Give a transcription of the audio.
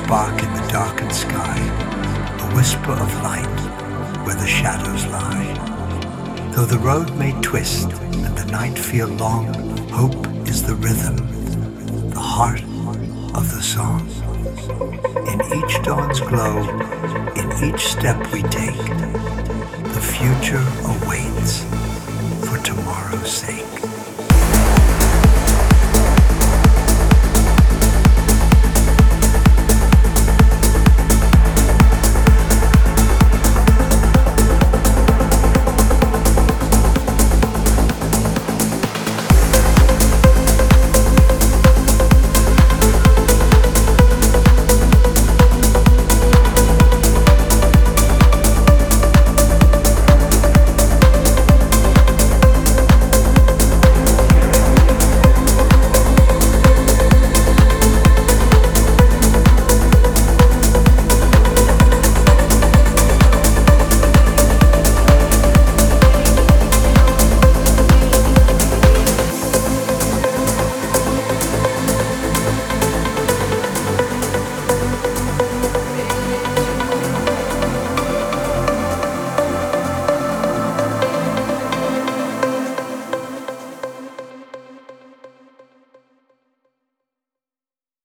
spark in the darkened sky, a whisper of light where the shadows lie. Though the road may twist and the night feel long, hope is the rhythm, the heart of the song. In each dawn's glow, in each step we take, the future awaits for tomorrow's sake.